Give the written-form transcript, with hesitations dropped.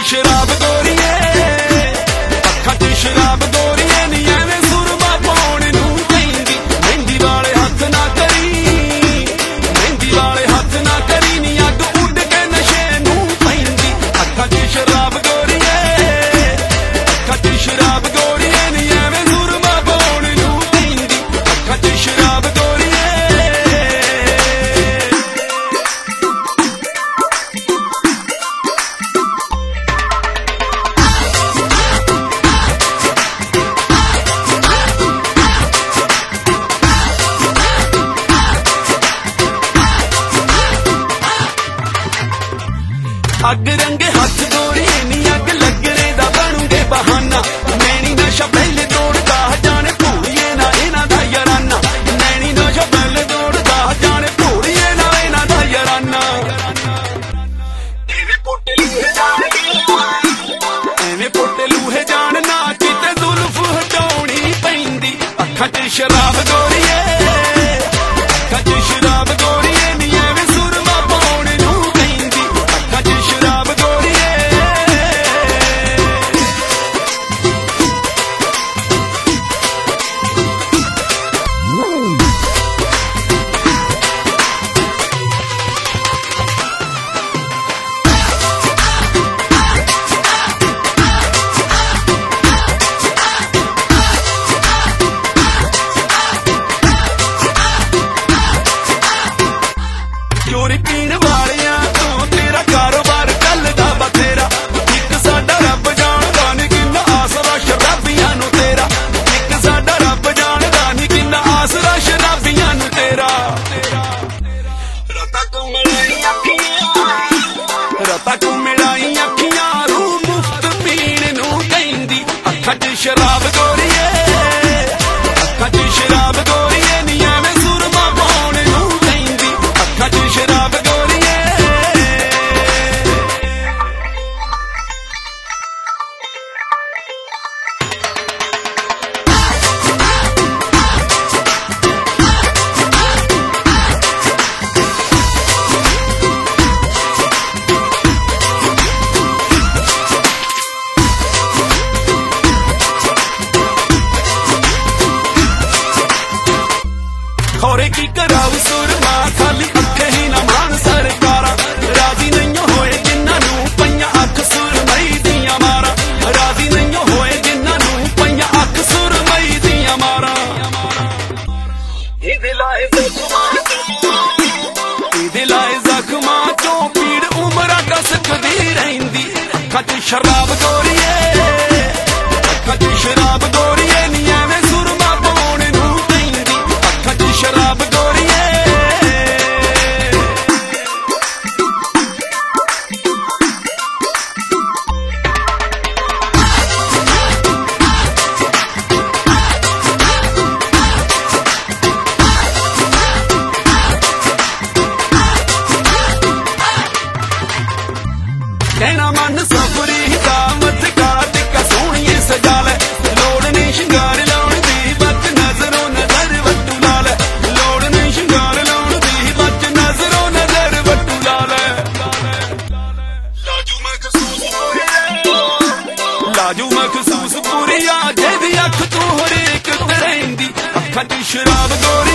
शराब गोरीए, अखां च शराब गोरीए नी एवें सुरमा पाउण नूं कहंदी। मेहंदी वाले हथ ना करी, मेहंदी वाले हथ ना करी नी अग उड के नशे नूं पैंदी। अखां च शराब गोरीए, अखां च शराब गोरीए नी एवें सुरमा पाउण नूं कहंदी। अखां च शराब गोरीए। अग रंगे हथ गोरीए नी अग लगने दा बनूंगे बहाना। नैनी नशा पहले दौड़दा जाने भूलिए ना इन्हां दा याराना। नैनी नशा पहले दौड़दा जाने भूलिए ना इन्हां दा याराना। एवें पुट लूहे जान, एवें पुट लूहे जान ना किते जुल्फ हटाउणी पैंदी। अखां च शराब गोरीए, अखां च शराब गोरीए नी एवें सुरमा पाउण नूं कहंदी। अखां च शराब गोरीए। चोरी पीण वालियां तो तेरा कारोबार चलदा बथेरा। एक साडा रब जानदा नी किन्ना आसरा शराबियां नूं तेरा। एक साडा रब जानदा नी किन्ना आसरा शराबियां नूं तेरा। रातां तू मिलाई अखियां, रातां तू मिलाई अखियां रू मुफ्त पीण नूं कहंदी। अखां च शराब गोरीए, अखां च शराब गोरीए नी एवें सुरमा पाउण नूं कहंदी। अखां च शराब गोरीए। खौरे की कराऊ सुरमा खाली अखे ही ना मान सरकारा। राजी नहीं होए जिन्हां नूं पईयां अख सुरमई दियां मारा। राजी नहीं होए जिन्हां नूं पईयां अख सुरमई दियां मारा। इहदे लाए जख्मां चों पीड़ उमरा कसकदी रहिंदी। अखां च शराब गोरीए, अखां च शराब गोरीए नी एवें सुरमा पाउण नूं कहंदी। अखां च शराब गोरीए। कहना मन सफरी दा मत काट का सोहणीए सजा लै। लोड़ नहीं शिंगार लाउण दी बच नजरों नजर वट्टू ला लै। लोड़ नहीं शिंगार लाउण दी बच नजरों नजर वट्टू ला लै। लाजू महसूस पूरी आ जेदी अख तू हर एक तरह दी। अखां च शराब गोरी।